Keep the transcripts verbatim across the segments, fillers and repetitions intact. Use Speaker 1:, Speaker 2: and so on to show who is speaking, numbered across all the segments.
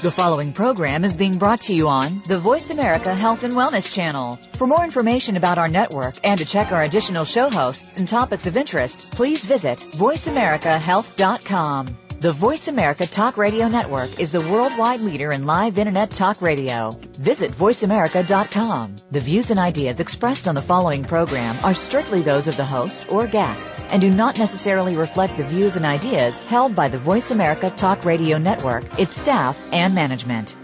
Speaker 1: The following program is being brought to you on the Voice America Health and Wellness Channel. For more information about our network and to check our additional show hosts and topics of interest, please visit voice america health dot com. The Voice America Talk Radio Network is the worldwide leader in live Internet talk radio. Visit voice america dot com. The views and ideas expressed on the following program are strictly those of the host or guests and do not necessarily reflect the views and ideas held by the Voice America Talk Radio Network, its staff, and management.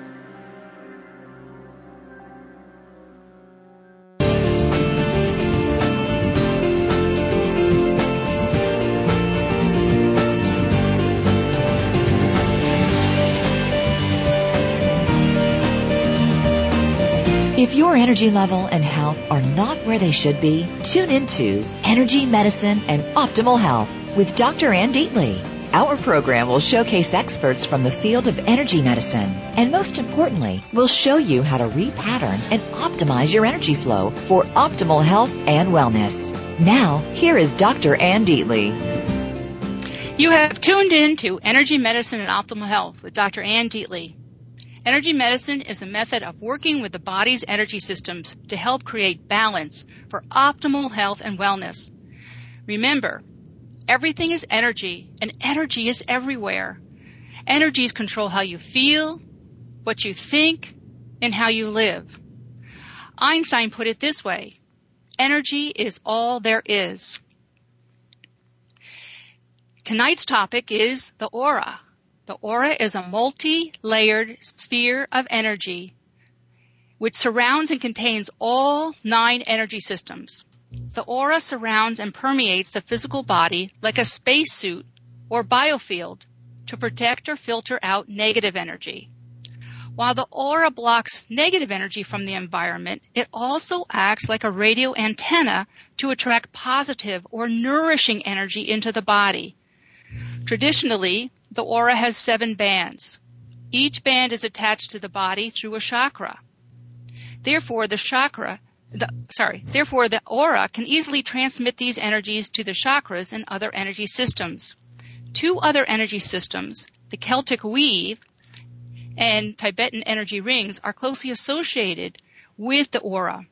Speaker 1: If your energy level and health are not where they should be, tune into Energy Medicine and Optimal Health with Doctor Ann Deatley. Our program will showcase experts from the field of energy medicine, and most importantly, will show you how to repattern and optimize your energy flow for optimal health and wellness. Now, here is Doctor Ann Deatley.
Speaker 2: You have tuned in to Energy Medicine and Optimal Health with Doctor Ann Deatley. Energy medicine is a method of working with the body's energy systems to help create balance for optimal health and wellness. Remember, everything is energy, and energy is everywhere. Energies control how you feel, what you think, and how you live. Einstein put it this way: energy is all there is. Tonight's topic is the aura. The aura is a multi-layered sphere of energy which surrounds and contains all nine energy systems. The aura surrounds and permeates the physical body like a spacesuit or biofield to protect or filter out negative energy. While the aura blocks negative energy from the environment, it also acts like a radio antenna to attract positive or nourishing energy into the body. Traditionally, the aura has seven bands. Each band is attached to the body through a chakra. Therefore, the chakra, the, sorry, therefore the aura can easily transmit these energies to the chakras and other energy systems. Two other energy systems, the Celtic weave and Tibetan energy rings, are closely associated with the aura.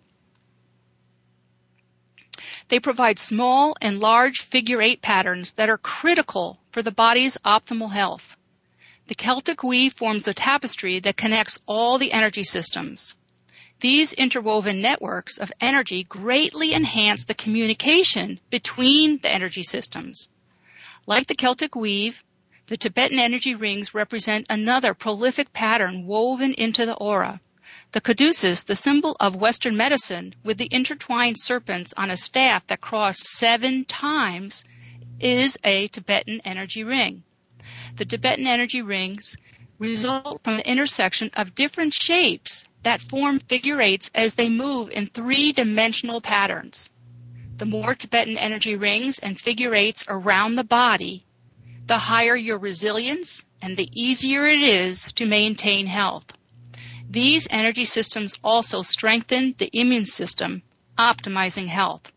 Speaker 2: They provide small and large figure eight patterns that are critical for the body's optimal health. The Celtic weave forms a tapestry that connects all the energy systems. These interwoven networks of energy greatly enhance the communication between the energy systems. Like the Celtic weave, the Tibetan energy rings represent another prolific pattern woven into the aura. The caduceus, the symbol of Western medicine, with the intertwined serpents on a staff that cross seven times, is a Tibetan energy ring. The Tibetan energy rings result from the intersection of different shapes that form figure eights as they move in three-dimensional patterns. The more Tibetan energy rings and figure eights around the body, the higher your resilience and the easier it is to maintain health. These energy systems also strengthen the immune system, optimizing health.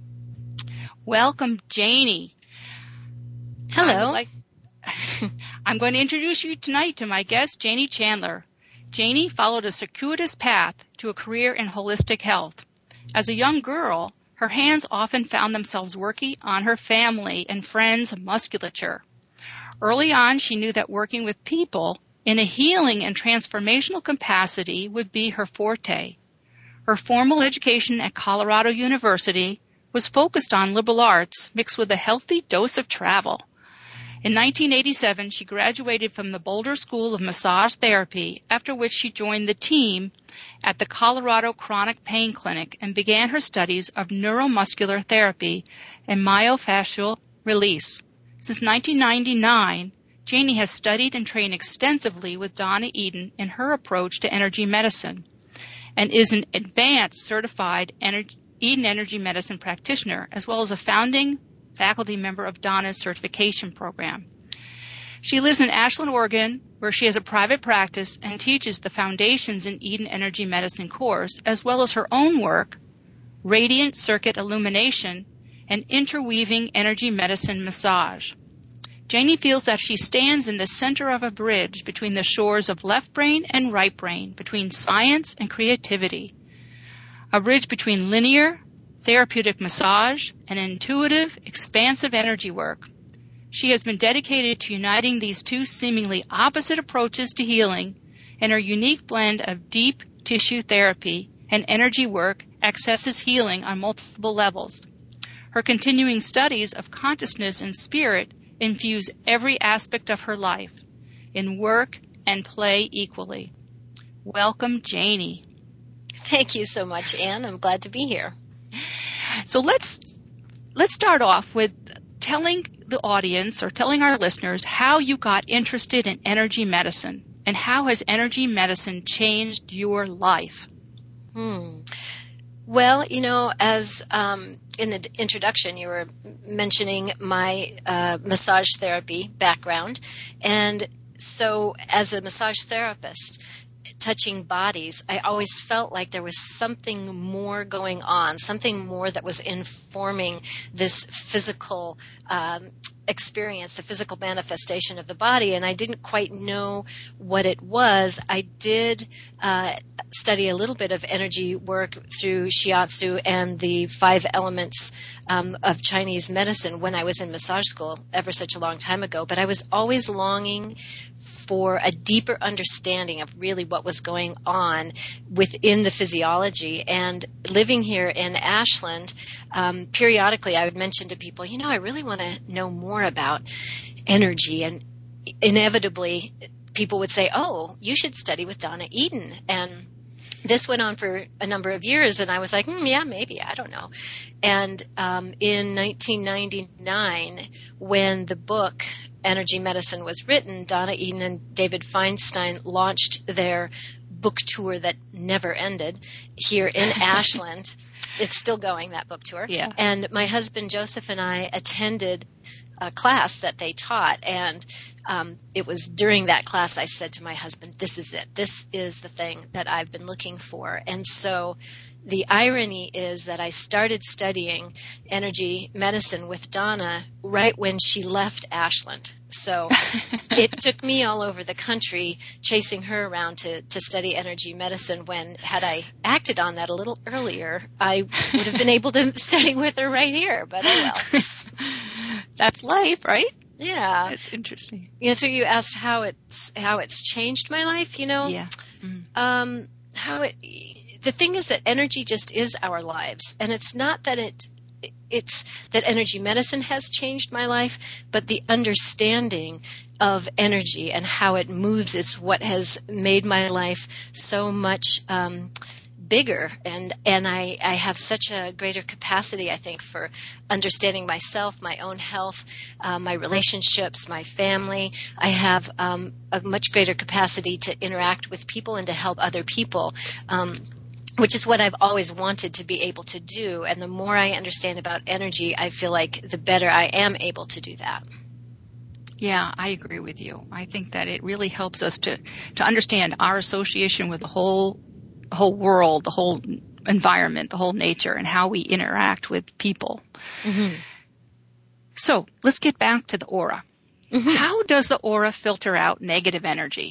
Speaker 2: Welcome, Janie.
Speaker 3: Hello.
Speaker 2: Like, I'm going to introduce you tonight to my guest, Janie Chandler. Janie followed a circuitous path to a career in holistic health. As a young girl, her hands often found themselves working on her family and friends' musculature. Early on, she knew that working with people in a healing and transformational capacity would be her forte. Her formal education at Colorado University was focused on liberal arts mixed with a healthy dose of travel. In nineteen eighty-seven, she graduated from the Boulder School of Massage Therapy, after which she joined the team at the Colorado Chronic Pain Clinic and began her studies of neuromuscular therapy and myofascial release. Since nineteen ninety-nine, Janie has studied and trained extensively with Donna Eden in her approach to energy medicine and is an advanced certified Ener- Eden Energy Medicine practitioner, as well as a founding faculty member of Donna's certification program. She lives in Ashland, Oregon, where she has a private practice and teaches the Foundations in Eden Energy Medicine course, as well as her own work, Radiant Circuit Illumination, and Interweaving Energy Medicine Massage. Janie feels that she stands in the center of a bridge between the shores of left brain and right brain, between science and creativity. A bridge between linear, therapeutic massage and intuitive, expansive energy work. She has been dedicated to uniting these two seemingly opposite approaches to healing, and her unique blend of deep tissue therapy and energy work accesses healing on multiple levels. Her continuing studies of consciousness and spirit infuse every aspect of her life, in work and play equally. Welcome, Janie.
Speaker 3: Thank you so much, Anne. I'm glad to be here.
Speaker 2: So let's let's start off with telling the audience or telling our listeners how you got interested in energy medicine and how has energy medicine changed your life?
Speaker 3: Hmm. Well, you know, as um, in the introduction, you were mentioning my uh, massage therapy background. And so as a massage therapist, touching bodies, I always felt like there was something more going on, something more that was informing this physical um, experience, the physical manifestation of the body, and I didn't quite know what it was. I did uh, study a little bit of energy work through shiatsu and the five elements um, of Chinese medicine when I was in massage school ever such a long time ago, but I was always longing for a deeper understanding of really what was going on within the physiology. And living here in Ashland, um, periodically I would mention to people, you know, I really want to know more about energy. And inevitably people would say, oh, you should study with Donna Eden. And this went on for a number of years, and I was like, mm, yeah, maybe, I don't know. And um, in nineteen ninety-nine, when the book Energy Medicine was written, Donna Eden and David Feinstein launched their book tour that never ended here in Ashland. It's still going, that book tour.
Speaker 2: Yeah.
Speaker 3: And my husband Joseph and I attended a class that they taught, and um, it was during that class I said to my husband, this is it. This is the thing that I've been looking for. And so the irony is that I started studying energy medicine with Donna right when she left Ashland. So it took me all over the country chasing her around to, to study energy medicine when, had I acted on that a little earlier, I would have been able to study with her right here, but oh well.
Speaker 2: That's life, right?
Speaker 3: Yeah.
Speaker 2: It's interesting.
Speaker 3: Yeah, so you asked how it's how it's changed my life, you know?
Speaker 2: Yeah. Mm.
Speaker 3: Um, how it, the thing is that energy just is our lives, and it's not that it it's that energy medicine has changed my life, but the understanding of energy and how it moves is what has made my life so much um bigger, and and I, I have such a greater capacity, I think, for understanding myself, my own health, uh, my relationships, my family. I have um, a much greater capacity to interact with people and to help other people, um, which is what I've always wanted to be able to do. And the more I understand about energy, I feel like the better I am able to do that.
Speaker 2: Yeah, I agree with you. I think that it really helps us to, to understand our association with the whole whole world, the whole environment, the whole nature, and how we interact with people. Mm-hmm. So let's get back to the aura. Mm-hmm. How does the aura filter out negative energy?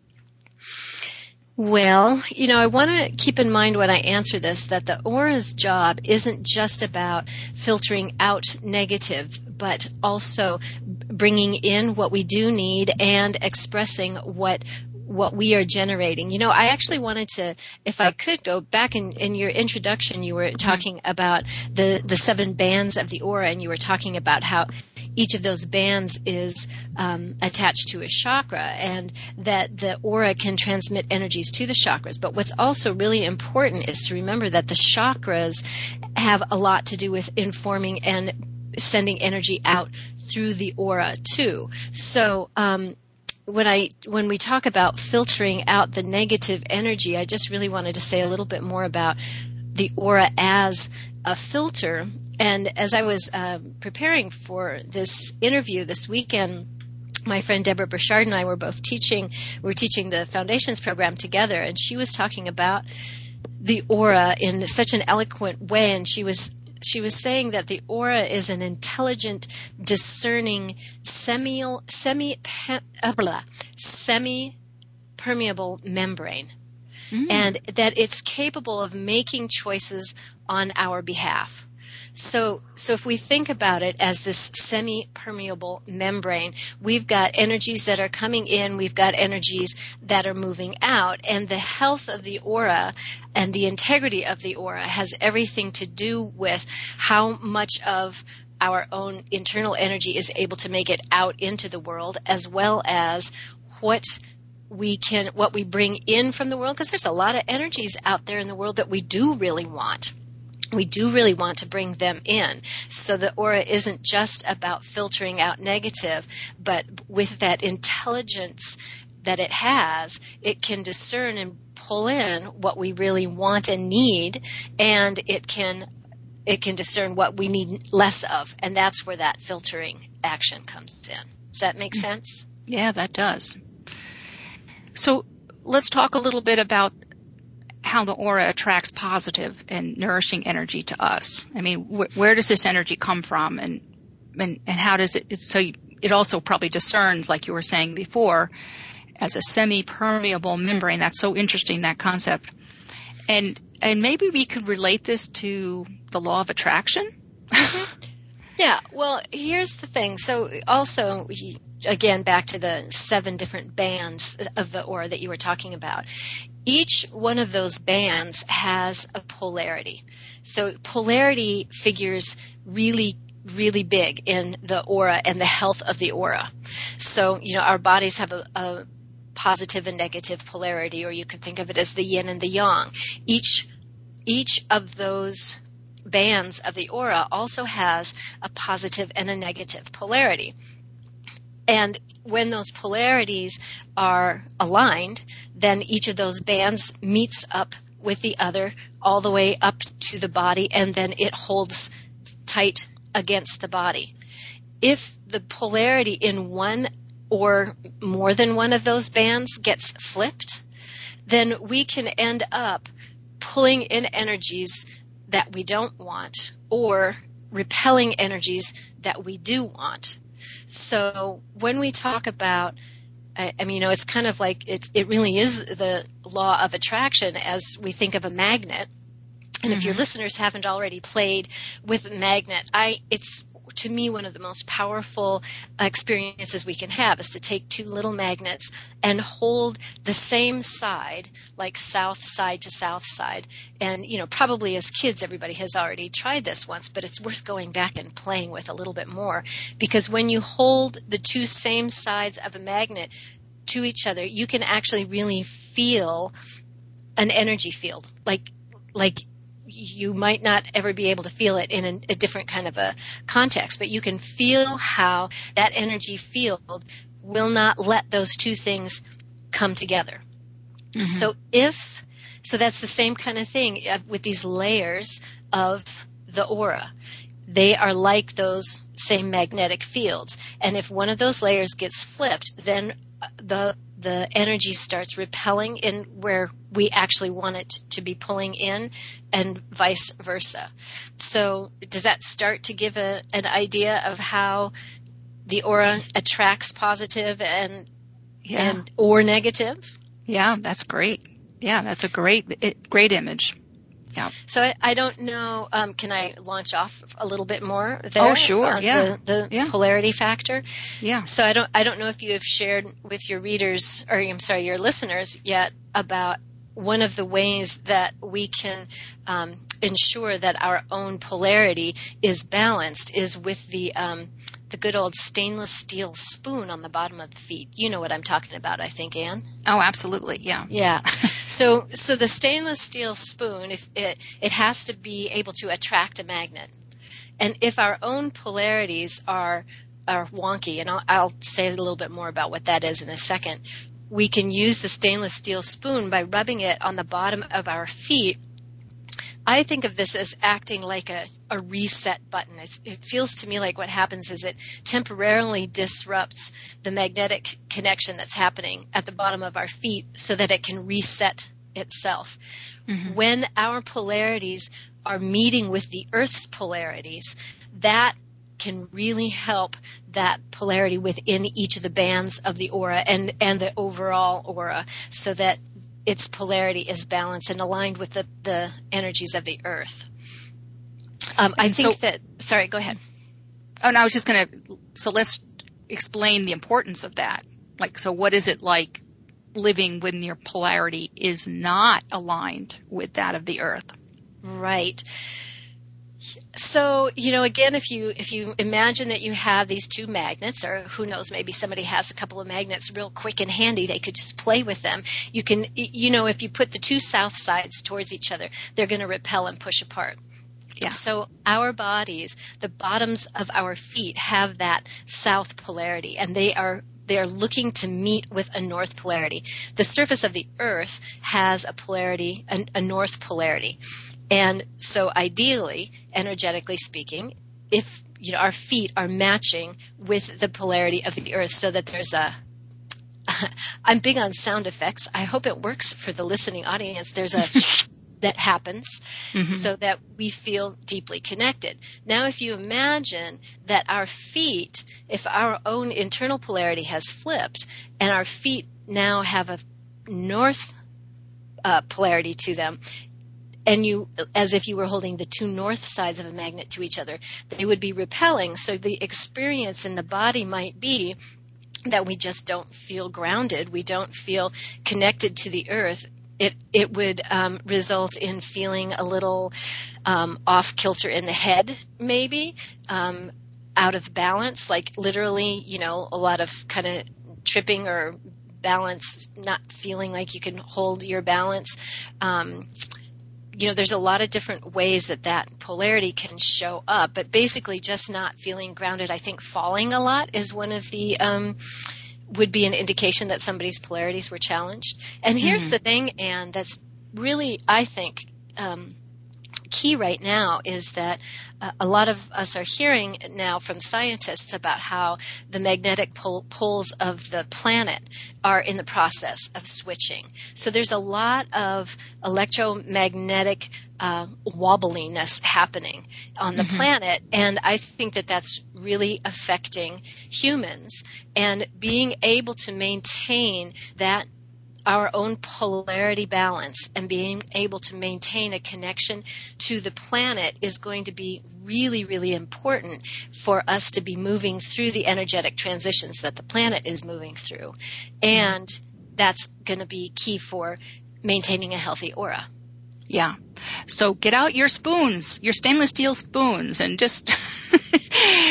Speaker 3: Well, you know, I want to keep in mind when I answer this that the aura's job isn't just about filtering out negative, but also bringing in what we do need and expressing what what we are generating. You know, I actually wanted to, if I could go back in, in your introduction, you were talking about the, the seven bands of the aura, and you were talking about how each of those bands is um, attached to a chakra, and that the aura can transmit energies to the chakras. But what's also really important is to remember that the chakras have a lot to do with informing and sending energy out through the aura too. So, um, When I when we talk about filtering out the negative energy, I just really wanted to say a little bit more about the aura as a filter. And as I was uh, preparing for this interview this weekend, my friend Deborah Burchard and I were both teaching. We were teaching the Foundations program together, and she was talking about the aura in such an eloquent way, and she was she was saying that the aura is an intelligent, discerning, semi, semi, uh, semi-permeable membrane. Mm. And that it's capable of making choices on our behalf. So, so if we think about it as this semi-permeable membrane, we've got energies that are coming in, we've got energies that are moving out, and the health of the aura and the integrity of the aura has everything to do with how much of our own internal energy is able to make it out into the world, as well as what we can, what we bring in from the world, because there's a lot of energies out there in the world that we do really want. We do really want to bring them in. So the aura isn't just about filtering out negative, but with that intelligence that it has, it can discern and pull in what we really want and need, and it can it can discern what we need less of, and that's where that filtering action comes in. Does that make sense?
Speaker 2: Yeah, that does. So let's talk a little bit about how the aura attracts positive and nourishing energy to us. I mean, wh- where does this energy come from, and and, and how does it? So you, it also probably discerns, like you were saying before, as a semi-permeable membrane. That's so interesting, that concept. And and maybe we could relate this to the law of attraction.
Speaker 3: Mm-hmm. Yeah. Well, here's the thing. So also, again, back to the seven different bands of the aura that you were talking about. Each one of those bands has a polarity. So polarity figures really, really big in the aura and the health of the aura. So, you know, our bodies have a, a positive and negative polarity, or you could think of it as the yin and the yang. Each, each of those bands of the aura also has a positive and a negative polarity. And when those polarities are aligned, then each of those bands meets up with the other all the way up to the body, and then it holds tight against the body. If the polarity in one or more than one of those bands gets flipped, then we can end up pulling in energies that we don't want, or repelling energies that we do want. So when we talk about, I, I mean, you know, it's kind of like it, it really is the law of attraction as we think of a magnet. And mm-hmm. if your listeners haven't already played with a magnet, I, it's to me one of the most powerful experiences we can have is to take two little magnets and hold the same side, like south side to south side. And, you know, probably as kids, everybody has already tried this once, but it's worth going back and playing with a little bit more, because when you hold the two same sides of a magnet to each other, you can actually really feel an energy field, like, like, you might not ever be able to feel it in a, a different kind of a context, but you can feel how that energy field will not let those two things come together. Mm-hmm. So if, so that's the same kind of thing with these layers of the aura. They are like those same magnetic fields. And if one of those layers gets flipped, then the the energy starts repelling in where we actually want it to be pulling in, and vice versa. So does that start to give a, an idea of how the aura attracts positive and yeah. and or negative?
Speaker 2: Yeah, that's great. Yeah, that's a great great image. Yeah.
Speaker 3: So I, I don't know. Um, can I launch off a little bit more there?
Speaker 2: Oh, sure.
Speaker 3: On
Speaker 2: yeah.
Speaker 3: The, the
Speaker 2: yeah.
Speaker 3: polarity factor.
Speaker 2: Yeah.
Speaker 3: So I don't. I don't know if you have shared with your readers, or I'm sorry, your listeners yet, about one of the ways that we can um, ensure that our own polarity is balanced is with the um, the good old stainless steel spoon on the bottom of the feet. You know what I'm talking about, I think, Anne.
Speaker 2: Oh, absolutely. Yeah.
Speaker 3: Yeah. So, so the stainless steel spoon, if it, it has to be able to attract a magnet. And if our own polarities are, are wonky, and I'll, I'll say a little bit more about what that is in a second, we can use the stainless steel spoon by rubbing it on the bottom of our feet. I think of this as acting like a, a reset button. It's, it feels to me like what happens is it temporarily disrupts the magnetic connection that's happening at the bottom of our feet so that it can reset itself. Mm-hmm. When our polarities are meeting with the Earth's polarities, that can really help that polarity within each of the bands of the aura and, and the overall aura, so that its polarity is balanced and aligned with the, the energies of the Earth. Um, I think so, that, sorry, go ahead.
Speaker 2: Oh, no, I was just going to, so let's explain the importance of that. Like, so what is it like living when your polarity is not aligned with that of the Earth?
Speaker 3: Right. So, you know, again, if you if you imagine that you have these two magnets, or who knows, maybe somebody has a couple of magnets real quick and handy, they could just play with them. You can, you know, if you put the two south sides towards each other, they're going to repel and push apart. Yeah. So our bodies, the bottoms of our feet have that south polarity, and they are they are looking to meet with a north polarity. The surface of the Earth has a polarity, a, a north polarity. And so ideally, energetically speaking, if you know our feet are matching with the polarity of the Earth, so that there's a I'm big on sound effects. I hope it works for the listening audience. There's a that happens, mm-hmm. so that we feel deeply connected. Now, if you imagine that our feet, if our own internal polarity has flipped and our feet now have a north uh, polarity to them, and you, as if you were holding the two north sides of a magnet to each other, they would be repelling. So the experience in the body might be that we just don't feel grounded. We don't feel connected to the Earth. It it would um, result in feeling a little um, off kilter in the head, maybe um, out of balance, like literally, you know, a lot of kind of tripping or balance, not feeling like you can hold your balance. Um, you know, there's a lot of different ways that that polarity can show up, but basically just not feeling grounded. I think falling a lot is one of the um, would be an indication that somebody's polarities were challenged. And here's mm-hmm. the thing, Anne, that's really, I think, um, key right now is that uh, a lot of us are hearing now from scientists about how the magnetic pol- poles of the planet are in the process of switching. So there's a lot of electromagnetic uh, wobbliness happening on the mm-hmm. planet, and I think that that's really affecting humans. And being able to maintain that our own polarity balance and being able to maintain a connection to the planet is going to be really, really important for us to be moving through the energetic transitions that the planet is moving through. And that's going to be key for maintaining a healthy aura.
Speaker 2: Yeah. So get out your spoons, your stainless steel spoons, and just, just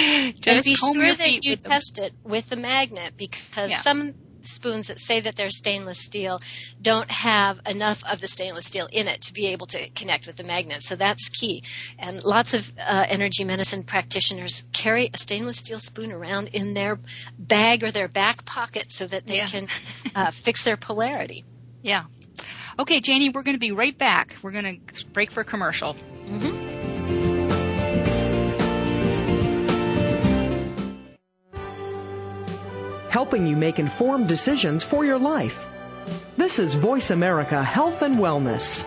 Speaker 3: and be
Speaker 2: comb
Speaker 3: sure
Speaker 2: your
Speaker 3: that
Speaker 2: feet
Speaker 3: you
Speaker 2: with
Speaker 3: test them. It with a magnet, because yeah. some spoons that say that they're stainless steel don't have enough of the stainless steel in it to be able to connect with the magnet. So that's key. And lots of uh, energy medicine practitioners carry a stainless steel spoon around in their bag or their back pocket so that they yeah. can uh, fix their polarity.
Speaker 2: Yeah. Okay, Janie, we're going to be right back. We're going to break for a commercial.
Speaker 3: Mm-hmm.
Speaker 4: Helping you make informed decisions for your life. This is Voice America Health and Wellness.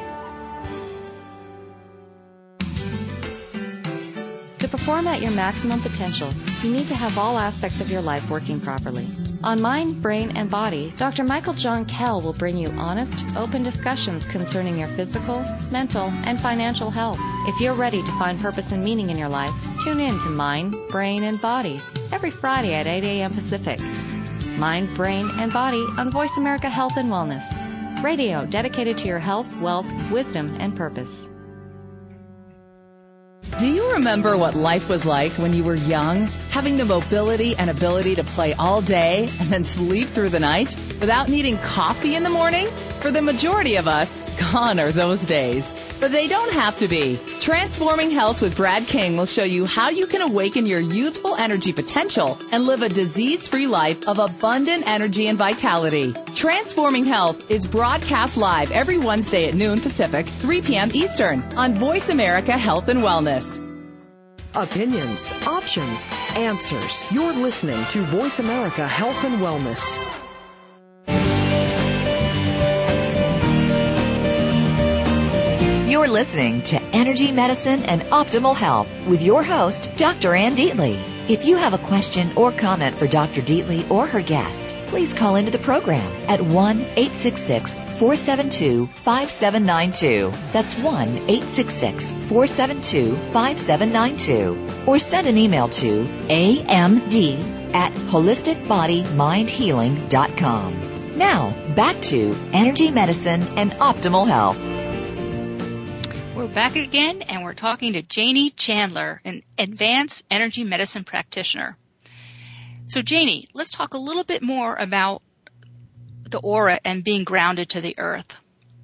Speaker 5: To perform at your maximum potential, you need to have all aspects of your life working properly. On Mind, Brain, and Body, Doctor Michael John Kell will bring you honest, open discussions concerning your physical, mental, and financial health. If you're ready to find purpose and meaning in your life, tune in to Mind, Brain, and Body every Friday at eight a.m. Pacific. Mind, Brain, and Body on Voice America Health and Wellness. Radio dedicated to your health, wealth, wisdom, and purpose.
Speaker 6: Do you remember what life was like when you were young? Having the mobility and ability to play all day and then sleep through the night without needing coffee in the morning? For the majority of us, gone are those days. But they don't have to be. Transforming Health with Brad King will show you how you can awaken your youthful energy potential and live a disease-free life of abundant energy and vitality. Transforming Health is broadcast live every Wednesday at noon Pacific, three p.m. Eastern on Voice America Health and Wellness.
Speaker 4: Opinions, options, answers. You're listening to Voice America Health and Wellness.
Speaker 1: You're You're listening to Energy Medicine and Optimal Health with your host, Doctor Ann Deatley. If you have a question or comment for Doctor Deatley or her guest, please call into the program at one eight six six, four seven two, five seven nine two. That's one eight six six, four seven two, five seven nine two. Or send an email to A M D at holistic body mind healing dot com. Now, back to Energy Medicine and Optimal Health.
Speaker 2: We're back again, and we're talking to Janie Chandler, an advanced energy medicine practitioner. So, Janie, let's talk a little bit more about the aura and being grounded to the earth.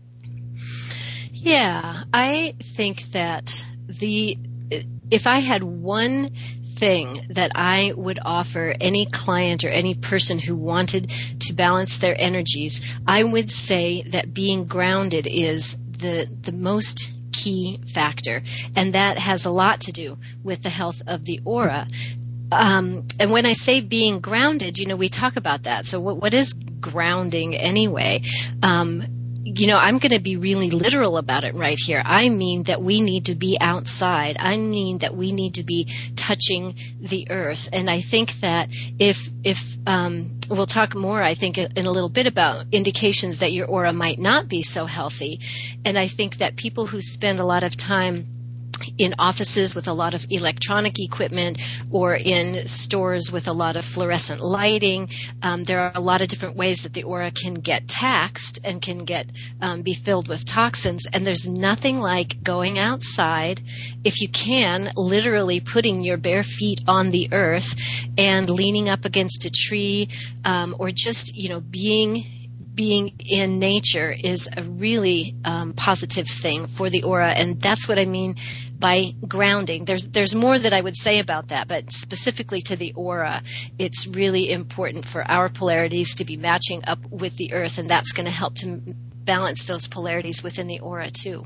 Speaker 3: Yeah, I think that the if I had one thing that I would offer any client or any person who wanted to balance their energies, I would say that being grounded is the the most key factor, and that has a lot to do with the health of the aura. Um, and when I say being grounded, you know, we talk about that. So what, what is grounding anyway? Um, you know, I'm going to be really literal about it right here. I mean that we need to be outside. I mean that we need to be touching the earth. And I think that if, if, um, we'll talk more, I think, in a little bit about indications that your aura might not be so healthy. And I think that people who spend a lot of time in offices with a lot of electronic equipment or in stores with a lot of fluorescent lighting. Um, there are a lot of different ways that the aura can get taxed and can get um, be filled with toxins. And there's nothing like going outside, if you can, literally putting your bare feet on the earth and leaning up against a tree, um, or just, you know, being being in nature is a really um, positive thing for the aura, and that's what I mean by grounding. There's there's more that I would say about that, but specifically to the aura, it's really important for our polarities to be matching up with the earth, and that's going to help to balance those polarities within the aura too.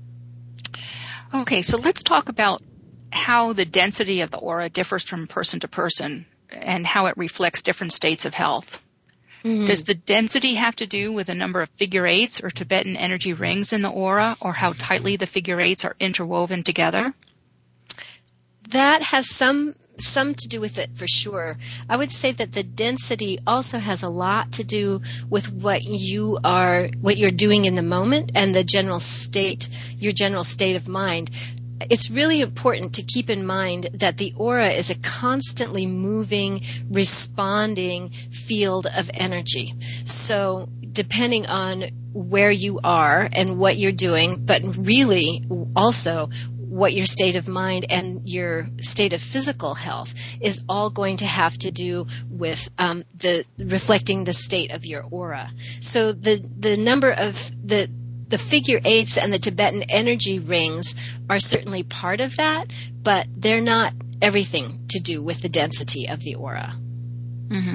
Speaker 2: Okay, so let's talk about how the density of the aura differs from person to person and how it reflects different states of health. Mm-hmm. Does the density have to do with the number of figure eights or Tibetan energy rings in the aura, or how tightly the figure eights are interwoven together?
Speaker 3: That has some some to do with it for sure. I would say that the density also has a lot to do with what you are, what you're doing in the moment and the general state, your general state of mind. It's really important to keep in mind that the aura is a constantly moving, responding field of energy. So depending on where you are and what you're doing, but really also what your state of mind and your state of physical health is all going to have to do with um, the reflecting the state of your aura. So the the number of the The figure eights and the Tibetan energy rings are certainly part of that, but they're not everything to do with the density of the aura.
Speaker 2: Mm-hmm.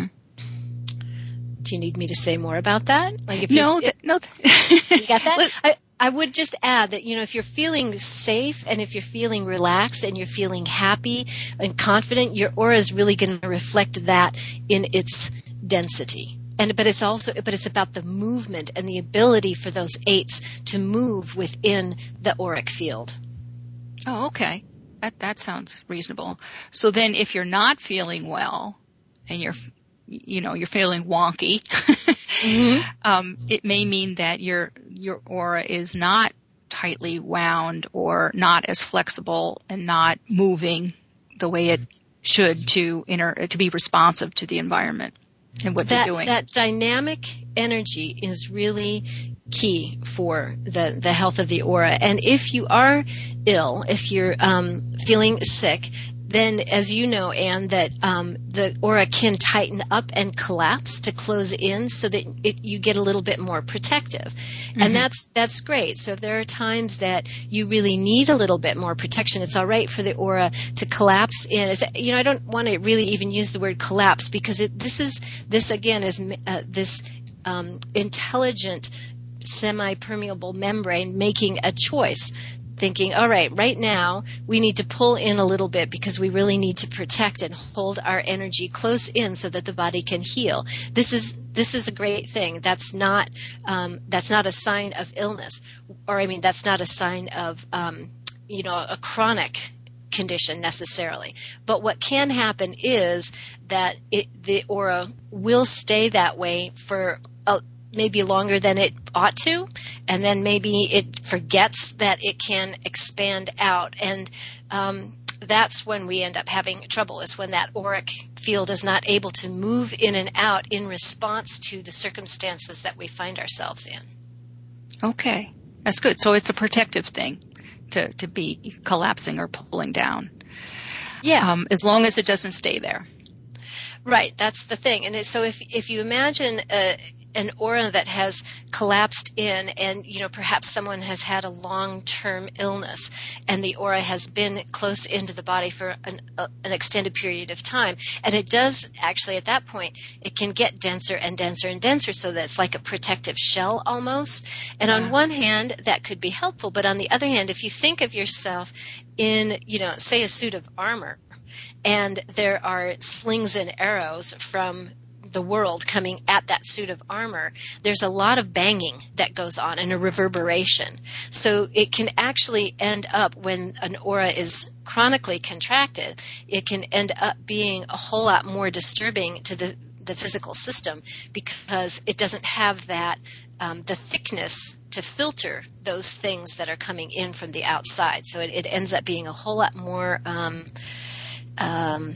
Speaker 3: Do you need me to say more about that? Like if
Speaker 2: no,
Speaker 3: th-
Speaker 2: no.
Speaker 3: You got that? I, I would just add that, you know, if you're feeling safe and if you're feeling relaxed and you're feeling happy and confident, your aura is really going to reflect that in its density. And but it's also but it's about the movement and the ability for those eights to move within the auric field.
Speaker 2: Oh, okay. That that sounds reasonable. So then if you're not feeling well and you're you know, you're feeling wonky, mm-hmm. um, it may mean that your your aura is not tightly wound or not as flexible and not moving the way it should to inter to be responsive to the environment. And what
Speaker 3: that,
Speaker 2: you're doing.
Speaker 3: That dynamic energy is really key for the, the health of the aura. And if you are ill, if you're um, feeling sick, then as you know, Anne, that um, the aura can tighten up and collapse to close in so that it, you get a little bit more protective. Mm-hmm. And that's that's great. So if there are times that you really need a little bit more protection, it's all right for the aura to collapse in. It's, you know, I don't want to really even use the word collapse because it, this is this again is uh, this um, intelligent semi-permeable membrane making a choice. thinking, all right, right now we need to pull in a little bit because we really need to protect and hold our energy close in so that the body can heal. This is this is a great thing. That's not um, that's not a sign of illness, or I mean, that's not a sign of um, you know a chronic condition necessarily. But what can happen is that it, the aura will stay that way for a maybe longer than it ought to, and then maybe it forgets that it can expand out, and um, that's when we end up having trouble, is when that auric field is not able to move in and out in response to the circumstances that we find ourselves in.
Speaker 2: Okay, that's good. So it's a protective thing to, to be collapsing or pulling down.
Speaker 3: Yeah.
Speaker 2: Um, as long as it doesn't stay there.
Speaker 3: Right, that's the thing. And it, so if if you imagine a an aura that has collapsed in, and you know perhaps someone has had a long-term illness and the aura has been close into the body for an, uh, an extended period of time, and it does actually at that point it can get denser and denser and denser, so that it's like a protective shell almost. And on one hand that could be helpful, but on the other hand, if you think of yourself in, you know, say a suit of armor, and there are slings and arrows from the world coming at that suit of armor, there's a lot of banging that goes on and a reverberation. So it can actually end up, when an aura is chronically contracted, it can end up being a whole lot more disturbing to the, the physical system, because it doesn't have that um, the thickness to filter those things that are coming in from the outside. So it, it ends up being a whole lot more um, um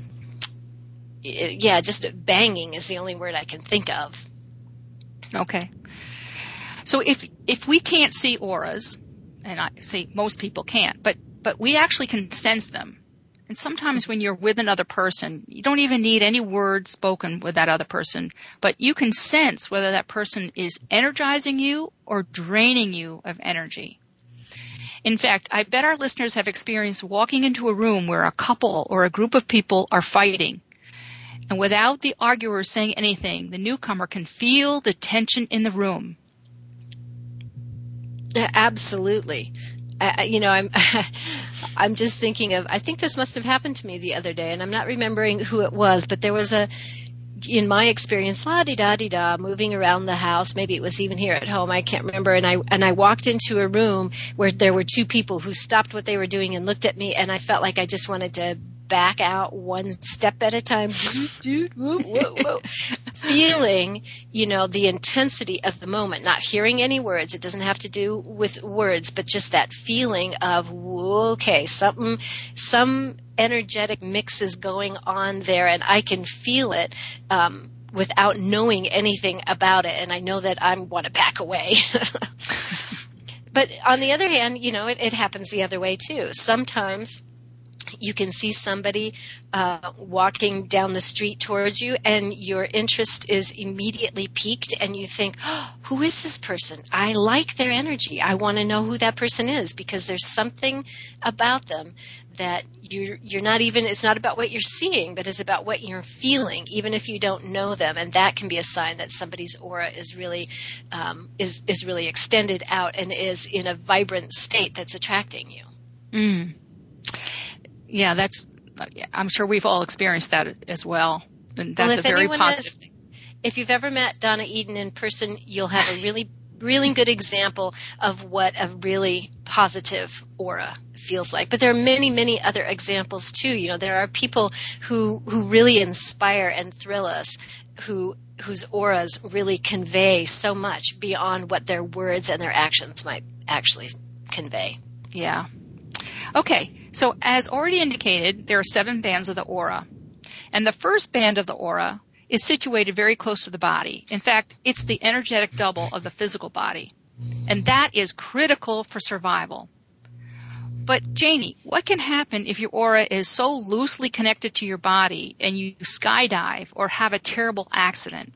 Speaker 3: yeah, just banging is the only word I can think of.
Speaker 2: Okay. So if if we can't see auras, and I say most people can't, but but we actually can sense them. And sometimes when you're with another person, you don't even need any words spoken with that other person, but you can sense whether that person is energizing you or draining you of energy. In fact, I bet our listeners have experienced walking into a room where a couple or a group of people are fighting. And without the arguer saying anything, the newcomer can feel the tension in the room.
Speaker 3: Absolutely. I, you know, I'm I'm just thinking of, I think this must have happened to me the other day, and I'm not remembering who it was, but there was a, in my experience, la-di-da-di-da, moving around the house. Maybe it was even here at home. I can't remember. And I and I walked into a room where there were two people who stopped what they were doing and looked at me, and I felt like I just wanted to back out one step at a time, dude, whoa, whoa, whoa. Feeling, you know, the intensity of the moment, not hearing any words. It doesn't have to do with words, but just that feeling of, okay, something, some energetic mix is going on there, and I can feel it um, without knowing anything about it, and I know that I want to back away. But on the other hand, you know, it, it happens the other way too. Sometimes you can see somebody uh, walking down the street towards you, and your interest is immediately piqued, and you think, oh, who is this person? I like their energy. I want to know who that person is, because there's something about them that you're, you're not even, it's not about what you're seeing, but it's about what you're feeling, even if you don't know them. And that can be a sign that somebody's aura is really, um, is, is really extended out and is in a vibrant state that's attracting you.
Speaker 2: Mm. Yeah, that's, I'm sure we've all experienced that as well. And that's
Speaker 3: well, if
Speaker 2: a very
Speaker 3: anyone
Speaker 2: positive
Speaker 3: has,
Speaker 2: thing.
Speaker 3: If you've ever met Donna Eden in person, you'll have a really, really good example of what a really positive aura feels like. But there are many, many other examples too. You know, there are people who, who really inspire and thrill us, who, whose auras really convey so much beyond what their words and their actions might actually convey.
Speaker 2: Yeah. Okay. So as already indicated, there are seven bands of the aura. And the first band of the aura is situated very close to the body. In fact, it's the energetic double of the physical body. And that is critical for survival. But Janie, what can happen if your aura is so loosely connected to your body and you skydive or have a terrible accident?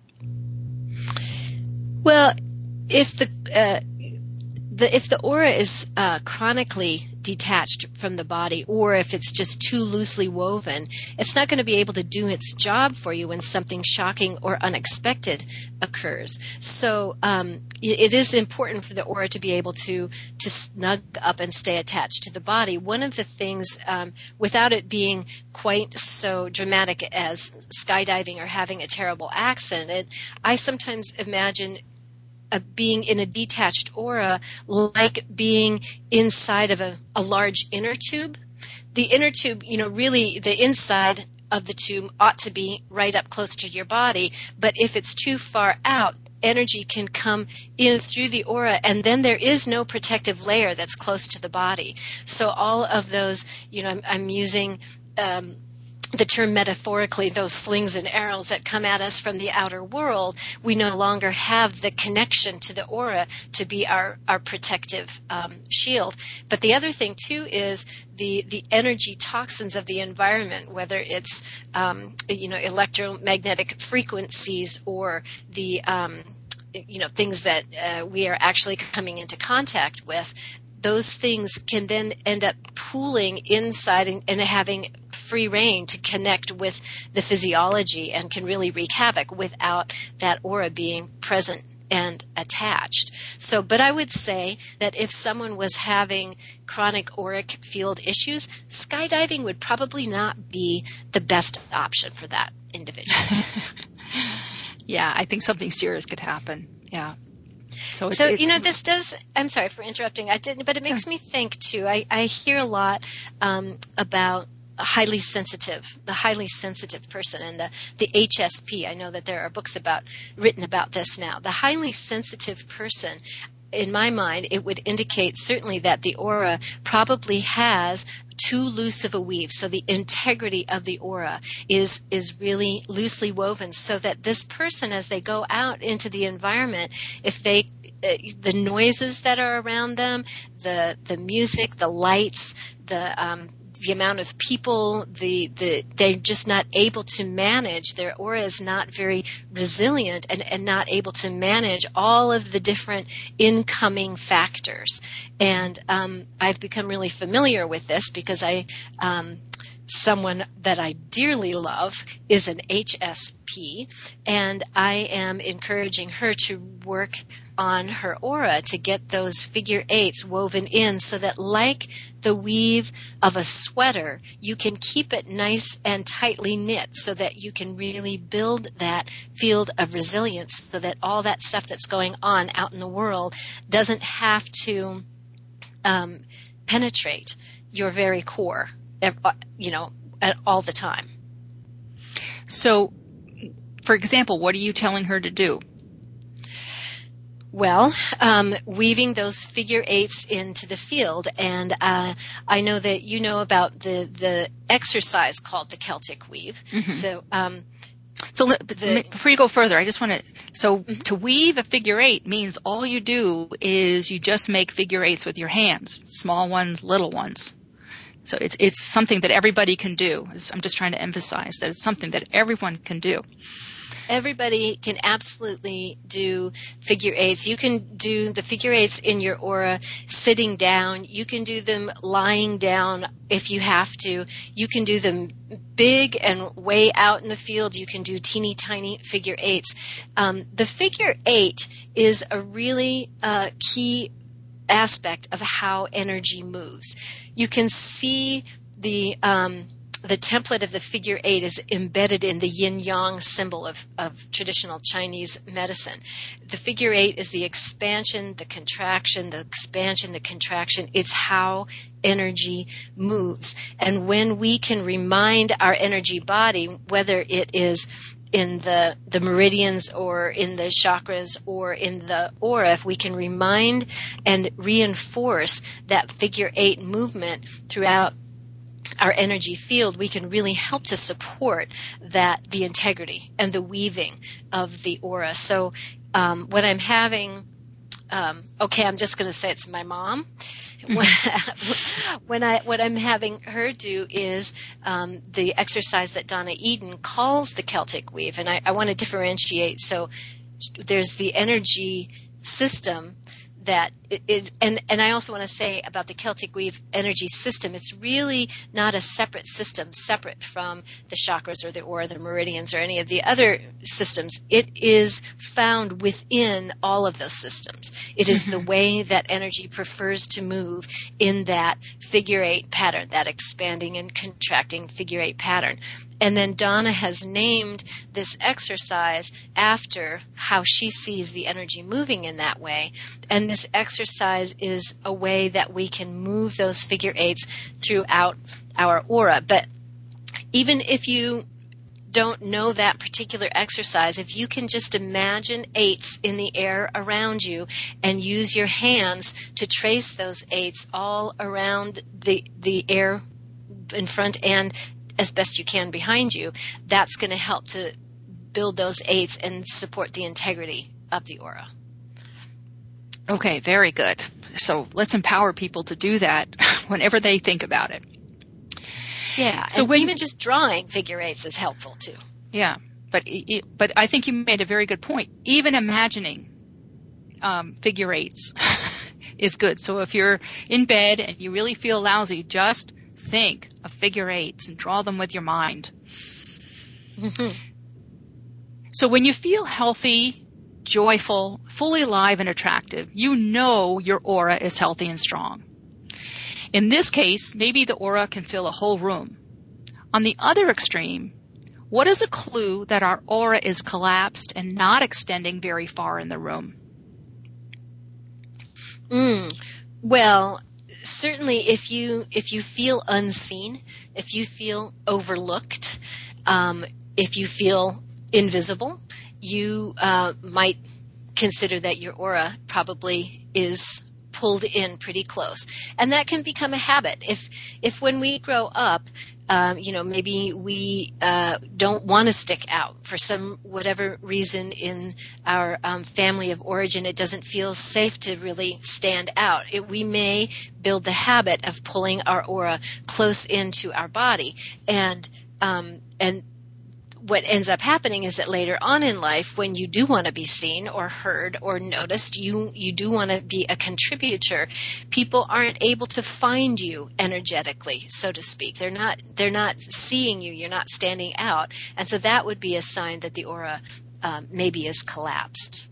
Speaker 3: Well, if the uh, the if the aura is uh, chronically detached from the body, or if it's just too loosely woven, it's not going to be able to do its job for you when something shocking or unexpected occurs. So um, it is important for the aura to be able to to snug up and stay attached to the body. One of the things, um, without it being quite so dramatic as skydiving or having a terrible accident, I sometimes imagine Uh, being in a detached aura like being inside of a, a large inner tube. The inner tube, you know, really the inside of the tube ought to be right up close to your body, but if it's too far out, energy can come in through the aura, and then there is no protective layer that's close to the body. So all of those, you know, I'm, I'm using um, the term metaphorically, those slings and arrows that come at us from the outer world, we no longer have the connection to the aura to be our, our protective um, shield. But the other thing, too, is the, the energy toxins of the environment, whether it's, um, you know, electromagnetic frequencies or the, um, you know, things that uh, we are actually coming into contact with. Those things can then end up pooling inside and, and having free reign to connect with the physiology and can really wreak havoc without that aura being present and attached. So, but I would say that if someone was having chronic auric field issues, skydiving would probably not be the best option for that individual.
Speaker 2: Yeah, I think something serious could happen. Yeah.
Speaker 3: So, so you know, this does, I'm sorry for interrupting, I didn't, but it makes me think, too. I, I hear a lot um, about a highly sensitive, the highly sensitive person, and the, the H S P. I know that there are books about written about this now. The highly sensitive person, in my mind, it would indicate certainly that the aura probably has too loose of a weave. So the integrity of the aura is is really loosely woven, so that this person, as they go out into the environment, if they uh, the noises that are around them, the the music, the lights, the um, the amount of people, the, the they're just not able to manage. Their aura is not very resilient and, and not able to manage all of the different incoming factors. And um, I've become really familiar with this because I um, someone that I dearly love is an H S P, and I am encouraging her to work on her aura to get those figure eights woven in so that, like the weave of a sweater, you can keep it nice and tightly knit so that you can really build that field of resilience so that all that stuff that's going on out in the world doesn't have to um, penetrate your very core, you know, at all the time.
Speaker 2: So, for example, what are you telling her to do?
Speaker 3: Well, um, weaving those figure eights into the field, and uh, I know that you know about the, the exercise called the Celtic weave. Mm-hmm. So, um,
Speaker 2: so the, before you go further, I just want to. So, mm-hmm. to weave a figure eight means all you do is you just make figure eights with your hands, small ones, little ones. So it's it's something that everybody can do. I'm just trying to emphasize that it's something that everyone can do.
Speaker 3: Everybody can absolutely do figure eights. You can do the figure eights in your aura sitting down. You can do them lying down if you have to. You can do them big and way out in the field. You can do teeny tiny figure eights. Um, the figure eight is a really uh, key aspect of how energy moves. You can see the um, the template of the figure eight is embedded in the yin-yang symbol of, of traditional Chinese medicine. The figure eight is the expansion, the contraction, the expansion, the contraction. It's how energy moves. And when we can remind our energy body, whether it is in the, the meridians or in the chakras or in the aura, if we can remind and reinforce that figure eight movement throughout our energy field, we can really help to support that, the integrity and the weaving of the aura. So um, when I'm having, um, okay, I'm just going to say it's my mom. when I what I'm having her do is um, the exercise that Donna Eden calls the Celtic weave, and I, I want to differentiate. So there's the energy system that it, it, and, and I also want to say about the Celtic Weave energy system, it's really not a separate system, separate from the chakras or the aura, the meridians, or any of the other systems. It is found within all of those systems. It is the way that energy prefers to move in that figure eight pattern, that expanding and contracting figure eight pattern. And then Donna has named this exercise after how she sees the energy moving in that way. And this exercise is a way that we can move those figure eights throughout our aura. But even if you don't know that particular exercise, if you can just imagine eights in the air around you and use your hands to trace those eights all around the, the air in front and as best you can behind you, that's going to help to build those eights and support the integrity of the aura.
Speaker 2: Okay, very good. So let's empower people to do that whenever they think about it.
Speaker 3: Yeah,
Speaker 2: so
Speaker 3: and
Speaker 2: when,
Speaker 3: even just drawing figure eights is helpful too.
Speaker 2: Yeah, but but I think you made a very good point. Even imagining um, figure eights is good. So if you're in bed and you really feel lousy, just think of figure eights and draw them with your mind. Mm-hmm. So when you feel healthy, joyful, fully alive and attractive, you know your aura is healthy and strong. In this case, maybe the aura can fill a whole room. On the other extreme, what is a clue that our aura is collapsed and not extending very far in the room?
Speaker 3: Mm, well, certainly if you if you feel unseen, if you feel overlooked, um, if you feel invisible, you uh, might consider that your aura probably is pulled in pretty close. And that can become a habit. If if when we grow up, um, you know, maybe we uh, don't want to stick out for some whatever reason in our um, family of origin, it doesn't feel safe to really stand out. It, we may build the habit of pulling our aura close into our body, and um, and what ends up happening is that later on in life, when you do want to be seen or heard or noticed, you, you do want to be a contributor, people aren't able to find you energetically, so to speak. They're not, they're not seeing you. You're not standing out. And so that would be a sign that the aura um, maybe is collapsed.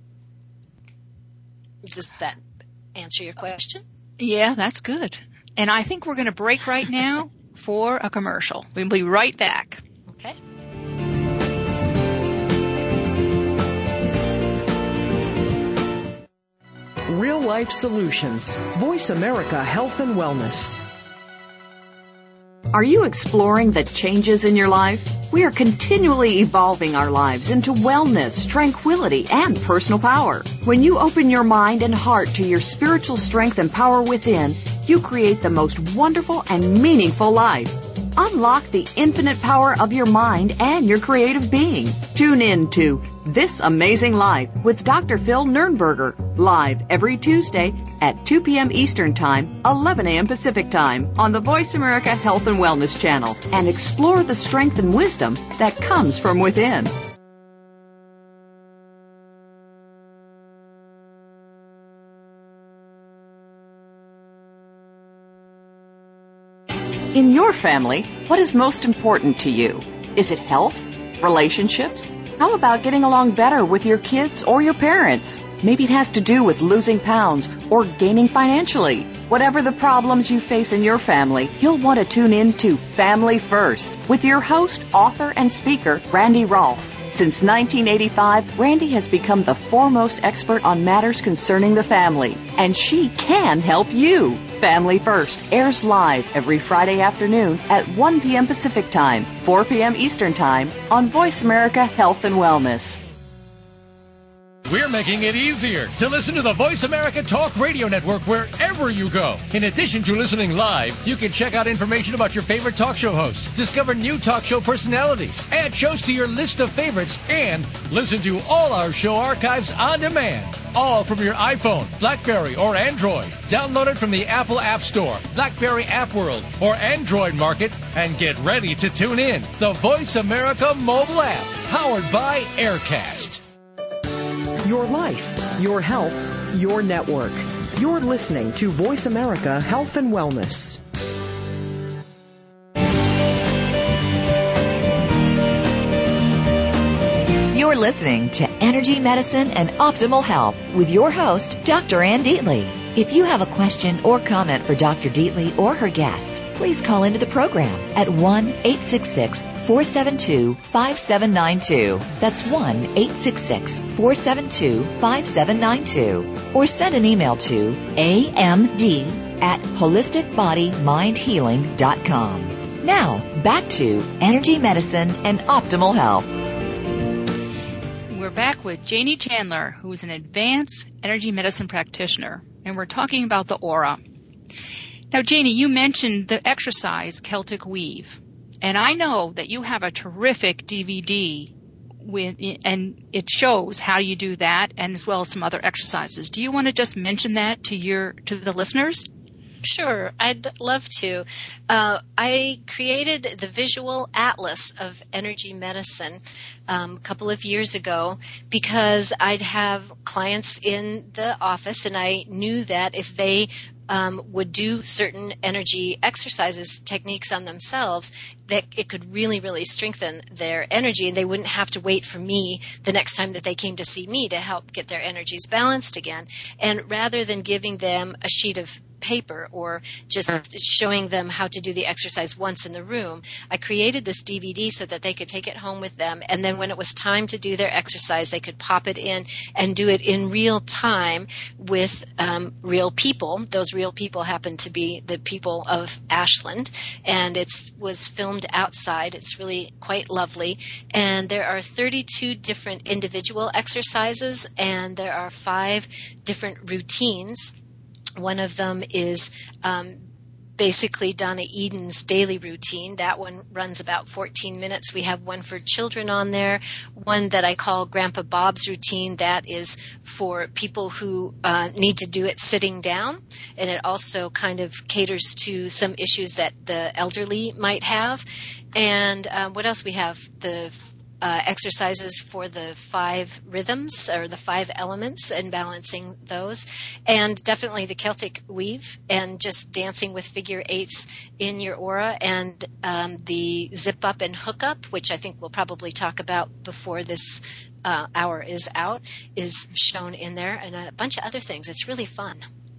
Speaker 3: Does that answer your question?
Speaker 2: Yeah, that's good. And I think we're going to break right now for a commercial. We'll be right back.
Speaker 3: Okay.
Speaker 4: Real Life Solutions. Voice America Health and Wellness.
Speaker 7: Are you exploring the changes in your life? We are continually evolving our lives into wellness, tranquility, and personal power. When you open your mind and heart to your spiritual strength and power within, you create the most wonderful and meaningful life. Unlock the infinite power of your mind and your creative being. Tune in to This Amazing Life with Doctor Phil Nernberger, live every Tuesday at two p.m. Eastern Time, eleven a.m. Pacific Time on the Voice America Health and Wellness Channel, and explore the strength and wisdom that comes from within. In your family, what is most important to you? Is it health? Relationships? How about getting along better with your kids or your parents? Maybe it has to do with losing pounds or gaining financially. Whatever the problems you face in your family, you'll want to tune in to Family First with your host, author, and speaker, Randy Rolfe. Since nineteen eighty-five, Randy has become the foremost expert on matters concerning the family, and she can help you. Family First airs live every Friday afternoon at one p.m. Pacific Time, four p.m. Eastern Time on Voice America Health and Wellness.
Speaker 8: We're making it easier to listen to the Voice America Talk Radio Network wherever you go. In addition to listening live, you can check out information about your favorite talk show hosts, discover new talk show personalities, add shows to your list of favorites, and listen to all our show archives on demand. All from your iPhone, BlackBerry, or Android. Download it from the Apple App Store, BlackBerry App World, or Android Market, and get ready to tune in. The Voice America mobile app, powered by Aircast.
Speaker 4: Your life, your health, your network. You're listening to Voice America Health and Wellness.
Speaker 1: You're listening to Energy Medicine and Optimal Health with your host, Doctor Ann Deatley. If you have a question or comment for Doctor Deatley or her guest, please call into the program at one eight six six, four seven two, five seven nine two. That's one eight six six, four seven two, five seven nine two. Or send an email to A M D at holistic body mind healing dot com. Now, back to Energy Medicine and Optimal Health.
Speaker 2: We're back with Janie Chandler, who is an advanced energy medicine practitioner, and we're talking about the aura. Now, Janie, you mentioned the exercise Celtic Weave, and I know that you have a terrific D V D with, and it shows how you do that, and as well as some other exercises. Do you want to just mention that to your to the listeners?
Speaker 3: Sure, I'd love to. Uh, I created the visual atlas of energy medicine um, a couple of years ago because I'd have clients in the office, and I knew that if they um, would do certain energy exercises, techniques on themselves, that it could really, really strengthen their energy, and they wouldn't have to wait for me the next time that they came to see me to help get their energies balanced again. And rather than giving them a sheet of paper or just showing them how to do the exercise once in the room, I created this D V D so that they could take it home with them, and then when it was time to do their exercise, they could pop it in and do it in real time with um, real people. Those real people happen to be the people of Ashland, and it was filmed outside. It's really quite lovely, and there are thirty-two different individual exercises, and there are five different routines. One of them is um, basically Donna Eden's daily routine. That one runs about fourteen minutes. We have one for children on there, one that I call Grandpa Bob's routine. That is for people who uh, need to do it sitting down, and it also kind of caters to some issues that the elderly might have. And uh, what else we have? The Uh, exercises for the five rhythms or the five elements and balancing those, and definitely the Celtic Weave and just dancing with figure eights in your aura, and um, the zip up and hook up, which I think we'll probably talk about before this uh, hour is out, is shown in there, and a bunch of other things. It's really fun.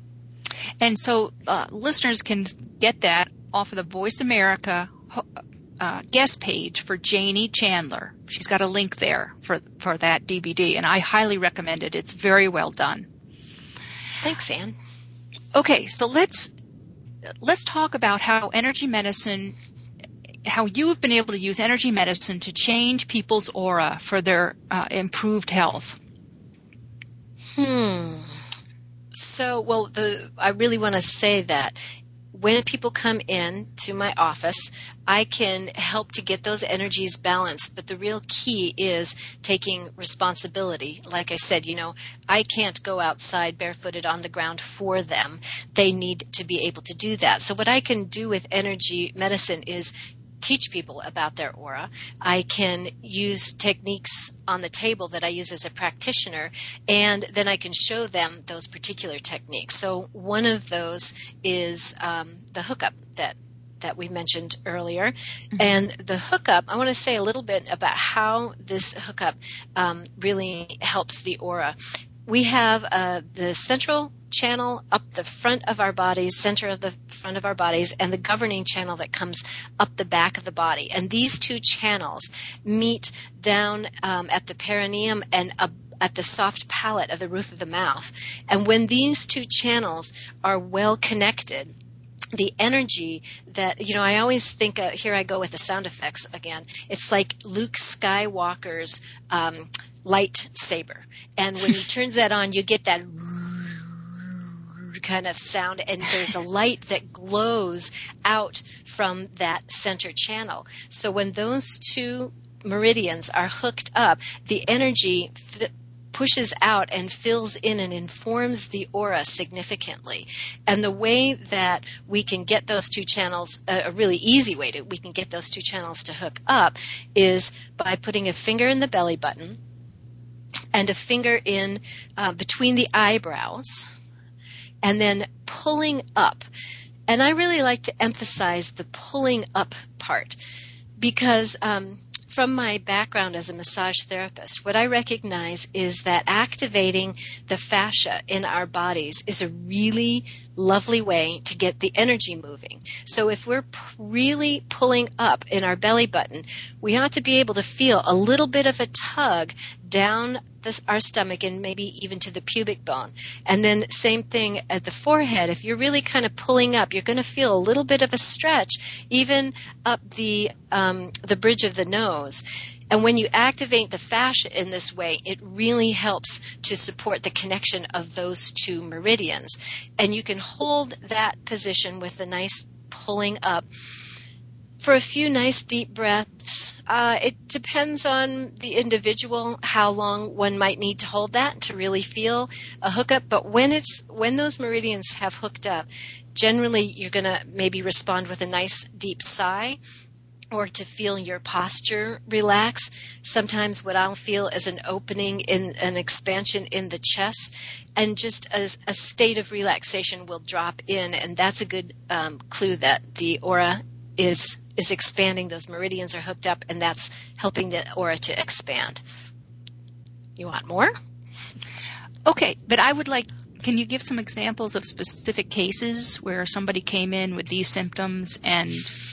Speaker 2: And so uh, listeners can get that off of the Voice America Uh, guest page for Janie Chandler. She's got a link there for for that D V D, and I highly recommend it. It's very well done.
Speaker 3: Thanks, Ann.
Speaker 2: Okay, so let's let's talk about how energy medicine, how you have been able to use energy medicine to change people's aura for their uh, improved health.
Speaker 3: Hmm. So, well, the I really want to say that when people come in to my office, I can help to get those energies balanced, but the real key is taking responsibility. Like I said, you know, I can't go outside barefooted on the ground for them. They need to be able to do that. So what I can do with energy medicine is teach people about their aura. I can use techniques on the table that I use as a practitioner, and then I can show them those particular techniques. So one of those is um, the hookup that that we mentioned earlier. Mm-hmm. And the hookup, I want to say a little bit about how this hookup um, really helps the aura. We have uh, the central channel up the front of our bodies, center of the front of our bodies, and the governing channel that comes up the back of the body. And these two channels meet down um, at the perineum and up at the soft palate of the roof of the mouth. And when these two channels are well connected, the energy that, you know, I always think, uh, here I go with the sound effects again. It's like Luke Skywalker's um, lightsaber. And when he turns that on, you get that kind of sound, and there's a light that glows out from that center channel. So when those two meridians are hooked up, the energy f- pushes out and fills in and informs the aura significantly. And the way that we can get those two channels, a really easy way to we can get those two channels to hook up, is by putting a finger in the belly button and a finger in uh, between the eyebrows, and then pulling up. And I really like to emphasize the pulling up part because um, from my background as a massage therapist, what I recognize is that activating the fascia in our bodies is a really lovely way to get the energy moving. So if we're p- really pulling up in our belly button, we ought to be able to feel a little bit of a tug down this, our stomach and maybe even to the pubic bone. And then same thing at the forehead. If you're really kind of pulling up, you're going to feel a little bit of a stretch even up the um, the bridge of the nose. And when you activate the fascia in this way, it really helps to support the connection of those two meridians. And you can hold that position with a nice pulling up for a few nice deep breaths. Uh, it depends on the individual how long one might need to hold that to really feel a hookup. But when it's when those meridians have hooked up, generally you're going to maybe respond with a nice deep sigh, or to feel your posture relax. Sometimes what I'll feel is an opening in an expansion in the chest, and just a, a state of relaxation will drop in, and that's a good um, clue that the aura is is expanding. Those meridians are hooked up, and that's helping the aura to expand. You want more?
Speaker 2: Okay, but I would like, can you give some examples of specific cases where somebody came in with these symptoms and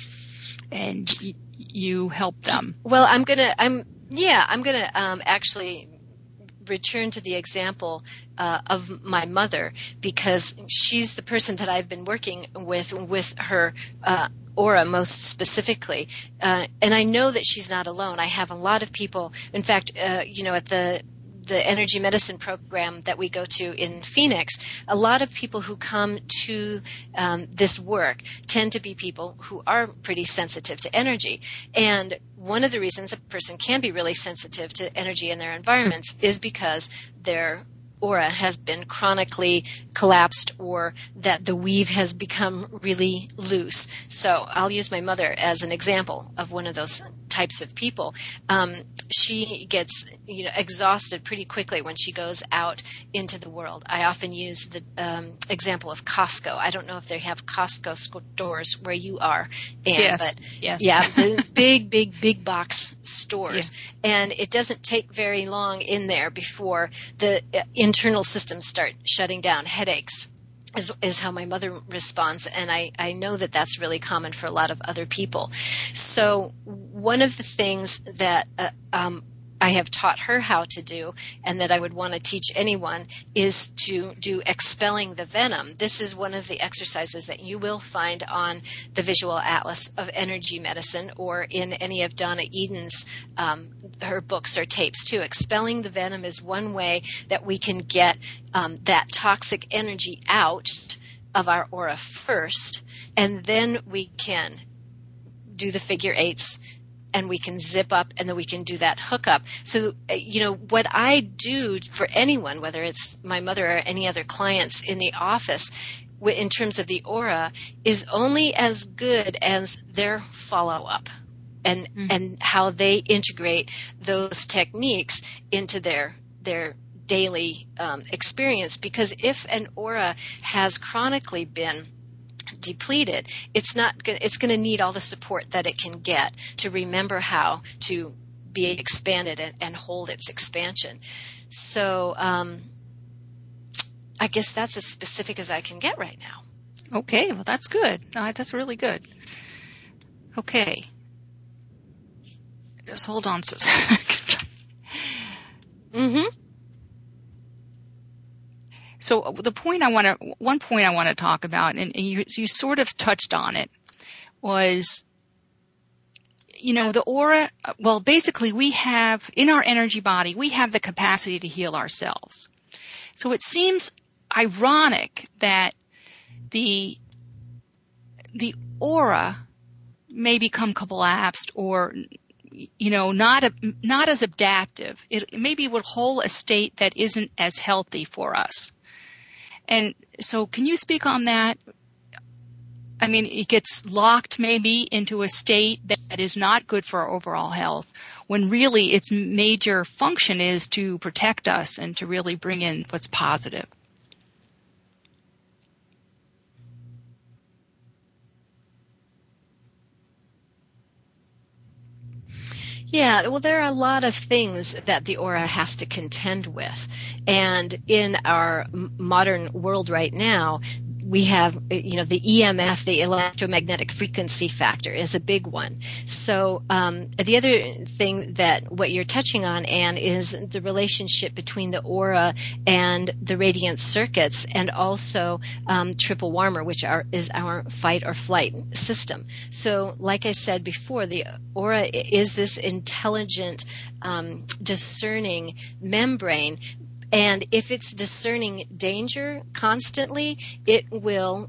Speaker 2: and y- you helped them?
Speaker 3: Well, I'm gonna, I'm yeah, I'm gonna um, actually return to the example uh, of my mother, because she's the person that I've been working with with her uh, aura most specifically, uh, and I know that she's not alone. I have a lot of people. In fact, uh, you know, at the the energy medicine program that we go to in Phoenix, a lot of people who come to um, this work tend to be people who are pretty sensitive to energy. And one of the reasons a person can be really sensitive to energy in their environments is because their aura has been chronically collapsed, or that the weave has become really loose. So I'll use my mother as an example of one of those types of people. Um, she gets you know, exhausted pretty quickly when she goes out into the world. I often use the um, example of Costco. I don't know if they have Costco stores where you are, Anne,
Speaker 2: yes,
Speaker 3: but
Speaker 2: yes.
Speaker 3: yeah, the big, big, big box stores.
Speaker 2: Yeah.
Speaker 3: And it doesn't take very long in there before the internal systems start shutting down. Headaches is, is how my mother responds, and I, I know that that's really common for a lot of other people. So one of the things that uh, um, I have taught her how to do, and that I would want to teach anyone, is to do expelling the venom. This is one of the exercises that you will find on the Visual Atlas of Energy Medicine, or in any of Donna Eden's um, her books or tapes too. Expelling the venom is one way that we can get um, that toxic energy out of our aura first, and then we can do the figure eights, and we can zip up, and then we can do that hookup. So, you know, what I do for anyone, whether it's my mother or any other clients in the office, in terms of the aura, is only as good as their follow-up and mm-hmm. and how they integrate those techniques into their their daily um, experience. Because if an aura has chronically been depleted, it's not going it's going to need all the support that it can get to remember how to be expanded and, and hold its expansion. So um, I guess that's as specific as I can get right now.
Speaker 2: Okay, well that's good. Uh, that's really good. Okay, just hold on a second.
Speaker 3: Mm-hmm.
Speaker 2: So the point I want to, one point I want to talk about, and you, you sort of touched on it, was, you know, the aura, well, basically we have, in our energy body, we have the capacity to heal ourselves. So it seems ironic that the, the aura may become collapsed, or, you know, not, a, not as adaptive. It maybe will hold a state that isn't as healthy for us. And so can you speak on that? I mean, it gets locked maybe into a state that is not good for our overall health when really its major function is to protect us and to really bring in what's positive.
Speaker 3: Yeah, well, there are a lot of things that the aura has to contend with. And in our modern world right now, we have, you know, the E M F, the electromagnetic frequency factor, is a big one. So um, the other thing that what you're touching on, Anne, is the relationship between the aura and the radiant circuits, and also um, triple warmer, which are, is our fight or flight system. So like I said before, the aura is this intelligent, um, discerning membrane. And if it's discerning danger constantly, it will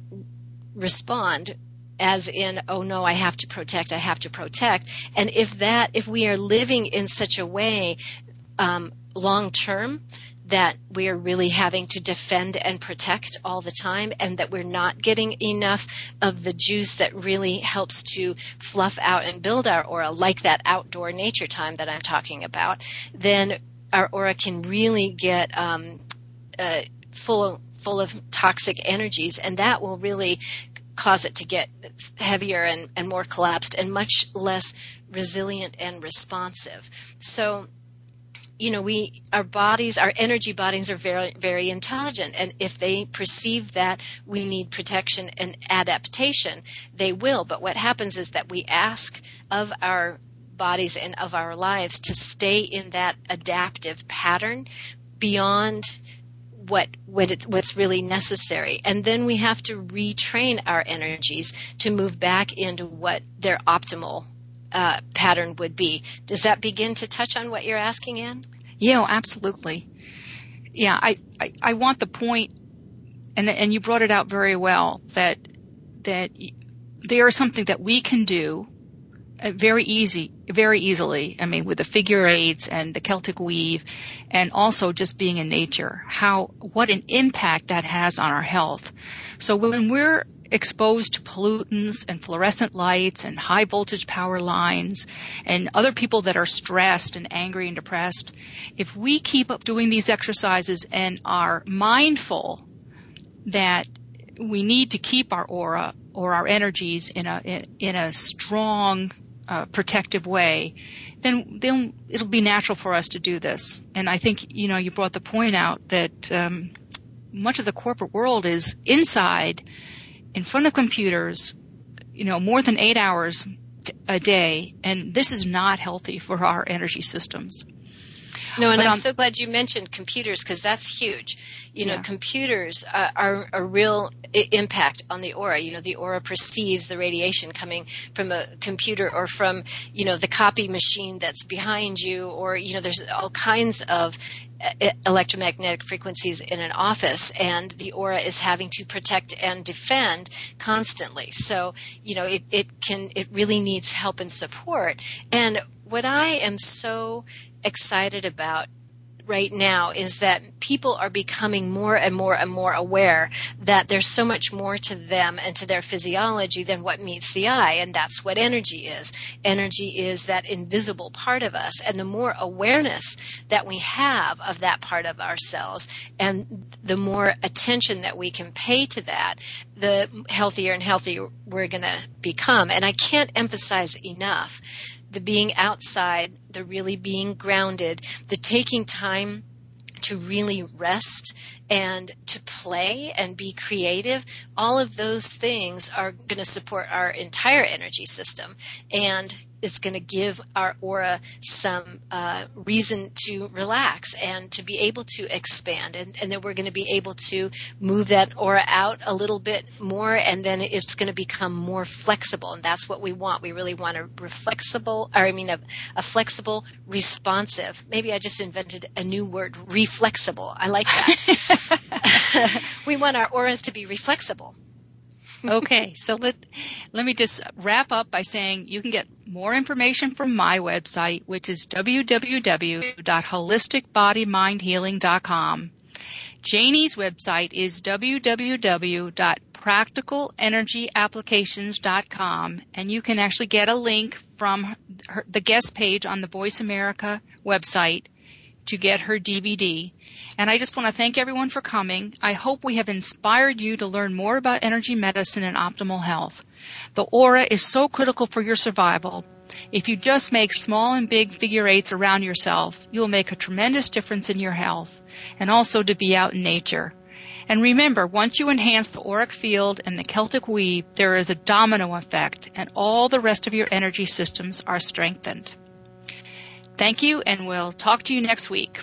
Speaker 3: respond as in, oh no, I have to protect, I have to protect. And if that, if we are living in such a way, um, long term, that we are really having to defend and protect all the time, and that we're not getting enough of the juice that really helps to fluff out and build our aura, like that outdoor nature time that I'm talking about, then our aura can really get um, uh, full full of toxic energies, and that will really cause it to get heavier and, and more collapsed and much less resilient and responsive. So, you know, we our bodies, our energy bodies are very, very intelligent, and if they perceive that we need protection and adaptation, they will. But what happens is that we ask of our bodies and of our lives to stay in that adaptive pattern beyond what, what it, what's really necessary. And then we have to retrain our energies to move back into what their optimal uh, pattern would be. Does that begin to touch on what you're asking, Anne?
Speaker 2: Yeah, absolutely. Yeah, I, I, I want the point, and and you brought it out very well, that that there is something that we can do very easy, very easily. I mean, with the figure eights and the Celtic weave, and also just being in nature, how, what an impact that has on our health. So when we're exposed to pollutants and fluorescent lights and high voltage power lines and other people that are stressed and angry and depressed, if we keep up doing these exercises and are mindful that we need to keep our aura or our energies in a, in a strong, Uh, protective way, then then it'll be natural for us to do this. And I think, you know, you brought the point out that um, much of the corporate world is inside, in front of computers, you know, more than eight hours a day, and this is not healthy for our energy systems.
Speaker 3: No, and
Speaker 2: but,
Speaker 3: I'm
Speaker 2: um,
Speaker 3: so glad you mentioned computers, because that's huge. You know,
Speaker 2: yeah.
Speaker 3: computers uh, are a real I- impact on the aura. You know, the aura perceives the radiation coming from a computer or from, you know, the copy machine that's behind you, or, you know, there's all kinds of uh, electromagnetic frequencies in an office, and the aura is having to protect and defend constantly. So, you know, it, it can, it really needs help and support. And what I am so excited about right now is that people are becoming more and more and more aware that there's so much more to them and to their physiology than what meets the eye, and that's what energy is. Energy is that invisible part of us, and the more awareness that we have of that part of ourselves, and the more attention that we can pay to that, the healthier and healthier we're going to become. And I can't emphasize enough the being outside, the really being grounded, the taking time to really rest and to play and be creative. All of those things are going to support our entire energy system, and it's going to give our aura some uh, reason to relax and to be able to expand, and, and then we're going to be able to move that aura out a little bit more, and then it's going to become more flexible, and that's what we want. We really want a reflexible, or I mean a, a flexible, responsive. Maybe I just invented a new word, reflexible. I like that. We want our auras to be reflexible.
Speaker 2: Okay, so let let me just wrap up by saying you can get more information from my website, which is w w w dot holistic body mind healing dot com. Janie's website is w w w dot practical energy applications dot com, and you can actually get a link from her, the guest page on the Voice America website to get her D V D. And I just want to thank everyone for coming. I hope we have inspired you to learn more about energy medicine and optimal health. The aura is so critical for your survival. If you just make small and big figure eights around yourself, you'll make a tremendous difference in your health, and also to be out in nature. And remember, once you enhance the auric field and the Celtic weave, there is a domino effect, and all the rest of your energy systems are strengthened. Thank you, and we'll talk to you next week.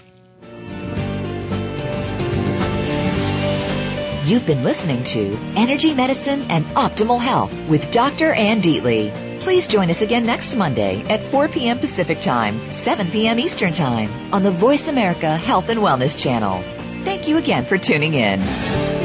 Speaker 1: You've been listening to Energy Medicine and Optimal Health with Doctor Ann Dietly. Please join us again next Monday at four p.m. Pacific Time, seven p.m. Eastern Time on the Voice America Health and Wellness Channel. Thank you again for tuning in.